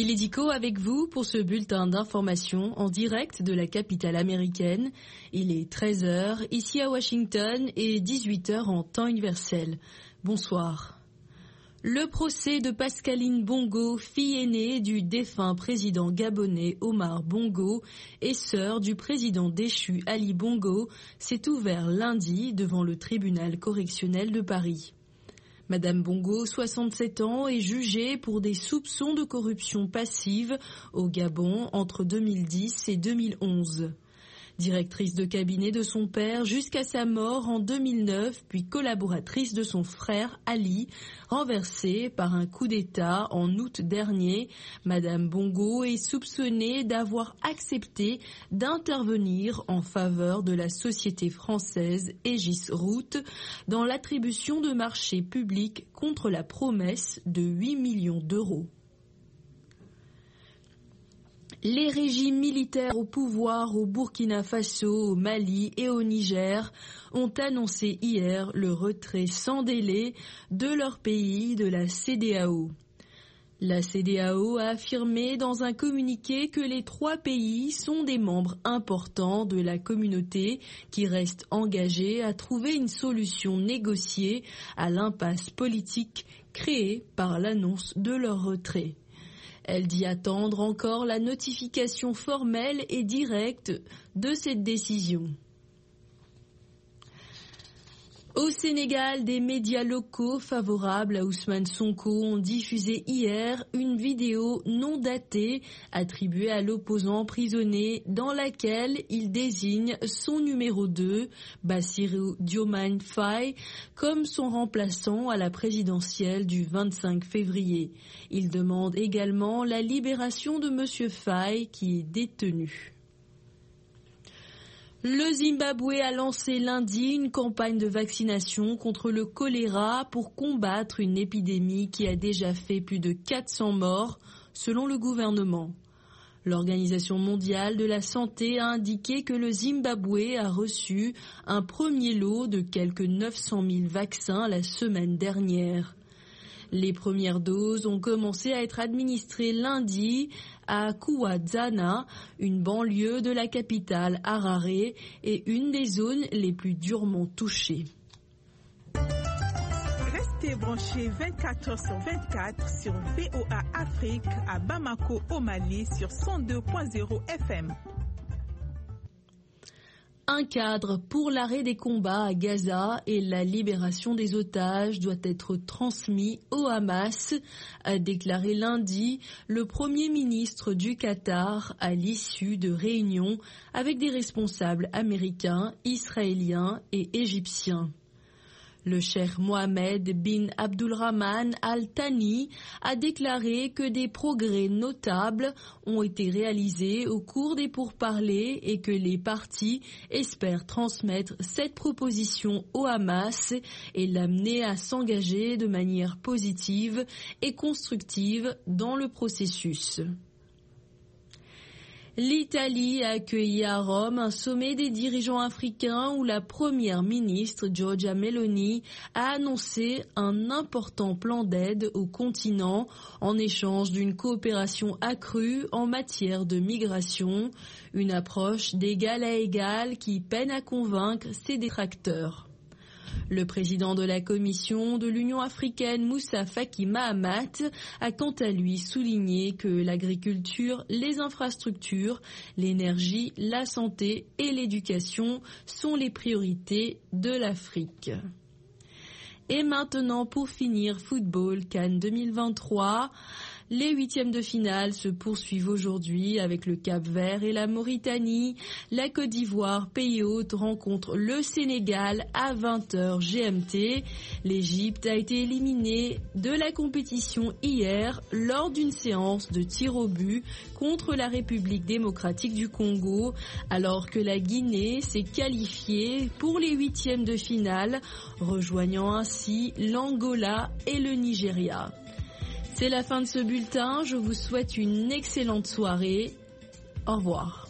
Lily Dico avec vous pour ce bulletin d'information en direct de la capitale américaine. Il est 13h ici à Washington et 18h en temps universel. Bonsoir. Le procès de Pascaline Bongo, fille aînée du défunt président gabonais Omar Bongo et sœur du président déchu Ali Bongo, s'est ouvert lundi devant le tribunal correctionnel de Paris. Madame Bongo, 67 ans, est jugée pour des soupçons de corruption passive au Gabon entre 2010 et 2011. Directrice de cabinet de son père jusqu'à sa mort en 2009, puis collaboratrice de son frère Ali, renversée par un coup d'État en août dernier, Madame Bongo est soupçonnée d'avoir accepté d'intervenir en faveur de la société française Aegis Route dans l'attribution de marchés publics contre la promesse de 8 millions d'euros. Les régimes militaires au pouvoir au Burkina Faso, au Mali et au Niger ont annoncé hier le retrait sans délai de leur pays de la CEDEAO. La CEDEAO a affirmé dans un communiqué que les trois pays sont des membres importants de la communauté qui restent engagés à trouver une solution négociée à l'impasse politique créée par l'annonce de leur retrait. Elle dit attendre encore la notification formelle et directe de cette décision. Au Sénégal, des médias locaux favorables à Ousmane Sonko ont diffusé hier une vidéo non datée attribuée à l'opposant emprisonné dans laquelle il désigne son numéro 2, Bassirou Diomaye Faye, comme son remplaçant à la présidentielle du 25 février. Il demande également la libération de M. Faye qui est détenu. Le Zimbabwe a lancé lundi une campagne de vaccination contre le choléra pour combattre une épidémie qui a déjà fait plus de 400 morts, selon le gouvernement. L'Organisation mondiale de la santé a indiqué que le Zimbabwe a reçu un premier lot de quelques 900 000 vaccins la semaine dernière. Les premières doses ont commencé à être administrées lundi à Kuwadzana, une banlieue de la capitale Harare et une des zones les plus durement touchées. Restez branchés 24h/24 sur VOA Afrique à Bamako au Mali sur 102.0 FM. Un cadre pour l'arrêt des combats à Gaza et la libération des otages doit être transmis au Hamas, a déclaré lundi le Premier ministre du Qatar à l'issue de réunions avec des responsables américains, israéliens et égyptiens. Le cheikh Mohammed bin Abdulrahman Al Thani a déclaré que des progrès notables ont été réalisés au cours des pourparlers et que les parties espèrent transmettre cette proposition au Hamas et l'amener à s'engager de manière positive et constructive dans le processus. L'Italie a accueilli à Rome un sommet des dirigeants africains où la première ministre Giorgia Meloni a annoncé un important plan d'aide au continent en échange d'une coopération accrue en matière de migration, une approche d'égal à égal qui peine à convaincre ses détracteurs. Le président de la Commission de l'Union africaine, Moussa Faki Mahamat, a quant à lui souligné que l'agriculture, les infrastructures, l'énergie, la santé et l'éducation sont les priorités de l'Afrique. Et maintenant, pour finir, football CAN 2023. Les huitièmes de finale se poursuivent aujourd'hui avec le Cap-Vert et la Mauritanie. La Côte d'Ivoire, pays hôte, rencontre le Sénégal à 20h GMT. L'Égypte a été éliminée de la compétition hier lors d'une séance de tir au but contre la République démocratique du Congo, alors que la Guinée s'est qualifiée pour les huitièmes de finale, rejoignant ainsi l'Angola et le Nigeria. C'est la fin de ce bulletin, je vous souhaite une excellente soirée. Au revoir.